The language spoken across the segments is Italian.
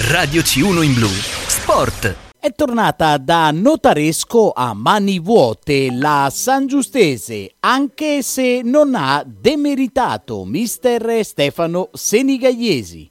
Radio C1 in Blu Sport. È tornata da Notaresco a mani vuote la Sangiustese, anche se non ha demeritato mister Stefano Senigalliesi.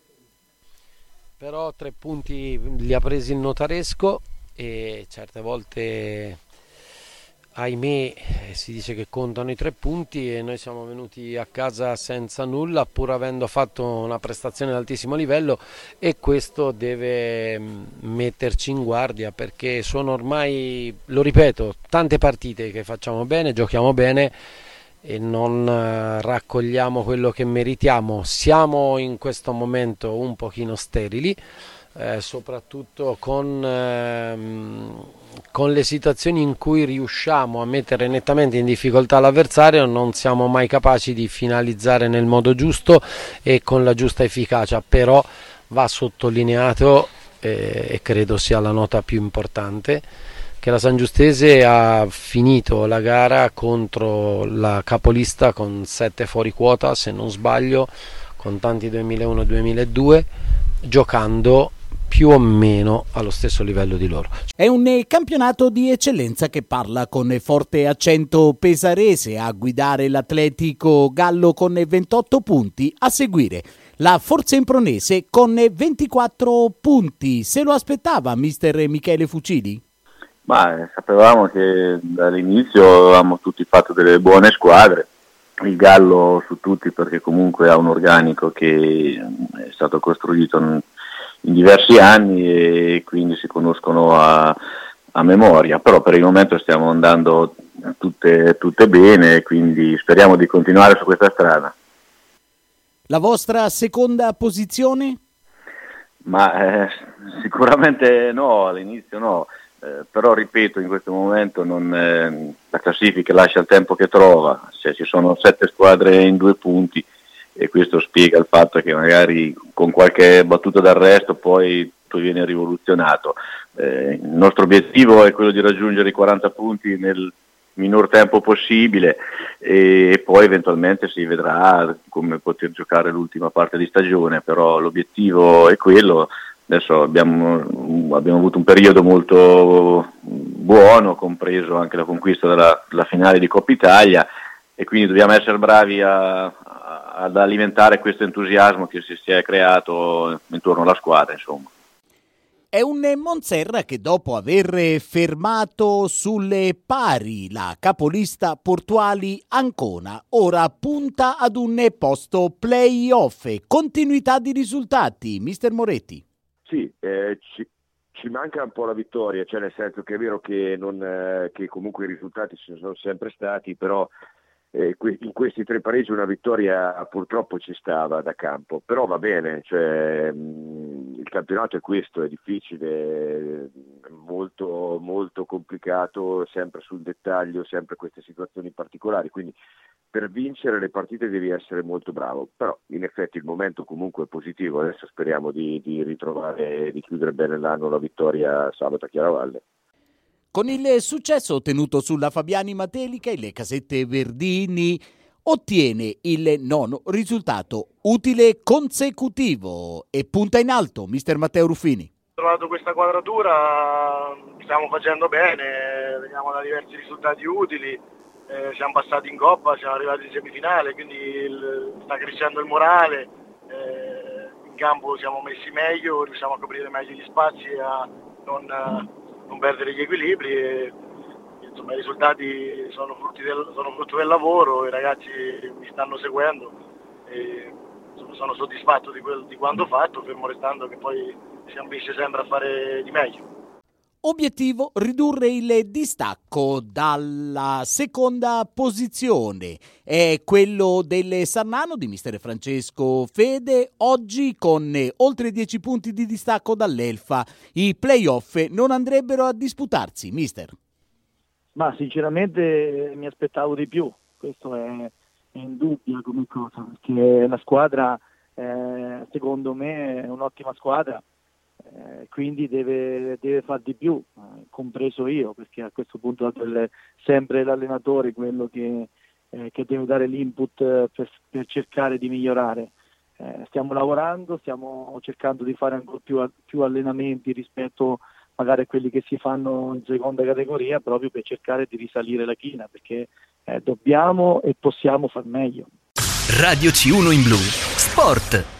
Però 3 punti li ha presi il Notaresco e certe volte, ahimè, si dice che contano i 3 punti e noi siamo venuti a casa senza nulla, pur avendo fatto una prestazione di altissimo livello, e questo deve metterci in guardia, perché sono ormai, lo ripeto, tante partite che facciamo bene, giochiamo bene e non raccogliamo quello che meritiamo. Siamo in questo momento un pochino sterili, soprattutto con le situazioni in cui riusciamo a mettere nettamente in difficoltà l'avversario. Non siamo mai capaci di finalizzare nel modo giusto e con la giusta efficacia, però va sottolineato, e credo sia la nota più importante, che la Sangiustese ha finito la gara contro la capolista con 7 fuori quota, se non sbaglio, con tanti 2001-2002, giocando più o meno allo stesso livello di loro. È un campionato di eccellenza che parla con forte accento pesarese. A guidare l'Atletico Gallo con 28 punti, a seguire la Forza Impronese con 24 punti. Se lo aspettava mister Michele Fucili? Ma sapevamo che dall'inizio avevamo tutti fatto delle buone squadre, il Gallo su tutti, perché comunque ha un organico che è stato costruito in diversi anni e quindi si conoscono a memoria, però per il momento stiamo andando tutte bene, quindi speriamo di continuare su questa strada. La vostra seconda posizione? Ma sicuramente no, all'inizio no. Però ripeto, in questo momento la classifica lascia il tempo che trova, cioè, ci sono 7 squadre in 2 punti e questo spiega il fatto che magari con qualche battuta d'arresto poi viene rivoluzionato. Il nostro obiettivo è quello di raggiungere i 40 punti nel minor tempo possibile e poi eventualmente si vedrà come poter giocare l'ultima parte di stagione, però l'obiettivo è quello. Adesso abbiamo avuto un periodo molto buono, compreso anche la conquista della finale di Coppa Italia, e quindi dobbiamo essere bravi ad alimentare questo entusiasmo che si è creato intorno alla squadra, insomma. È un Monserra che, dopo aver fermato sulle pari la capolista Portuali Ancona, ora punta ad un posto play-off. Continuità di risultati, mister Moretti. Sì, ci manca un po' la vittoria, cioè nel senso che è vero che comunque i risultati ci sono sempre stati, però in questi 3 pareggi una vittoria purtroppo ci stava da campo, però va bene, cioè, il campionato è questo, è difficile, molto, molto complicato, sempre sul dettaglio, sempre queste situazioni particolari, quindi per vincere le partite devi essere molto bravo, però in effetti il momento comunque è positivo. Adesso speriamo di ritrovare, di chiudere bene l'anno, la vittoria sabato a Chiaravalle. Con il successo ottenuto sulla Fabiani Matelica, il Casette Verdini ottiene il 9° risultato utile consecutivo e punta in alto mister Matteo Ruffini. Ho trovato questa quadratura, stiamo facendo bene, veniamo da diversi risultati utili. Siamo passati in Coppa, siamo arrivati in semifinale, quindi sta crescendo il morale, in campo siamo messi meglio, riusciamo a coprire meglio gli spazi e a non perdere gli equilibri e, insomma, i risultati sono frutto del lavoro, i ragazzi mi stanno seguendo e insomma, sono soddisfatto di quanto fatto, fermo restando che poi si ambisce sempre a fare di meglio. Obiettivo: ridurre il distacco dalla seconda posizione. È quello del Sarnano di mister Francesco Fede, oggi con oltre 10 punti di distacco dall'Elfa. I play-off non andrebbero a disputarsi, mister? Ma sinceramente mi aspettavo di più, questo è indubbia come cosa, perché la squadra secondo me è un'ottima squadra. Quindi deve far di più, compreso io, perché a questo punto è sempre l'allenatore quello che deve dare l'input per cercare di migliorare. stiamo lavorando, stiamo cercando di fare ancora più allenamenti rispetto magari a quelli che si fanno in seconda categoria, proprio per cercare di risalire la china, perché dobbiamo e possiamo far meglio. Radio C1 in Blu Sport.